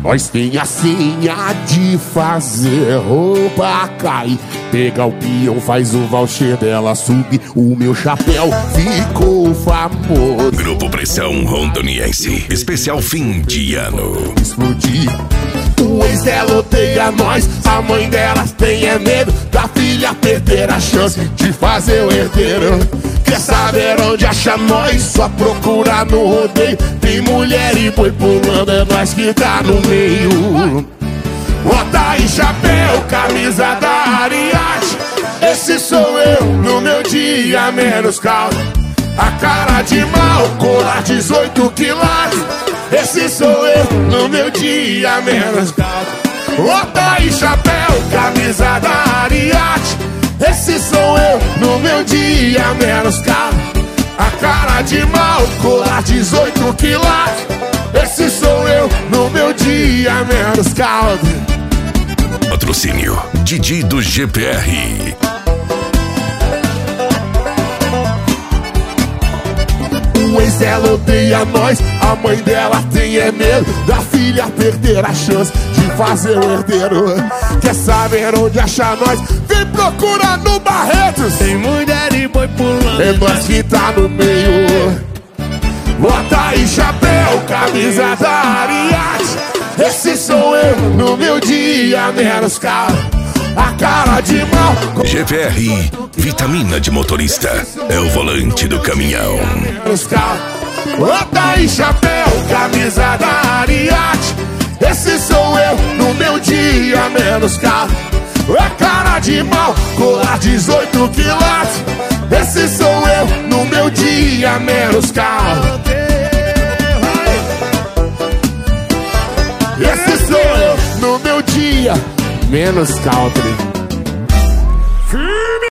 Nós tem a senha de fazer roupa cair. Pega o peão, faz o voucher dela subir. O meu chapéu ficou famoso. Grupo Pressão Rondoniense, especial fim de ano. Explodir. O ex dela odeia nós, a mãe delas tem medo da filha perder a chance de fazer o herdeiro. Quer saber onde acha nós? Só procura no rodeio. Tem mulher e boi pulando, é nós que tá no meio. Bota aí chapéu, camisa da Ariate. Esse sou eu no meu dia menos calmo. A cara de mal, colar 18 quilates. Esse sou eu no meu dia menos calmo. Bota aí chapéu, camisa da Ariate. Esse sou eu no meu dia menos calmo. A cara de mal, colar 18 quilates. Esse sou eu no meu dia menos calmo. Patrocínio Didi do GPR. O ex dela odeia nós, a mãe dela tem medo da filha perder a chance de fazer o herdeiro. Quer saber onde achar nós? Vem procurar no Barretos. Tem mulher e boi pulando, é nós que tá no meio. Bota aí chapéu, camisa da Ariate. Esse sou eu no meu dia menos caro. A cara de mal. GPR, vitamina de motorista. É o volante do caminhão. Bota aí chapéu, camisa da Ariate. Esse sou eu no meu dia menos caro. É cara de mal, colar 18 quilates. Esse sou eu no meu dia menos caro. Esse sou eu no meu dia menos country.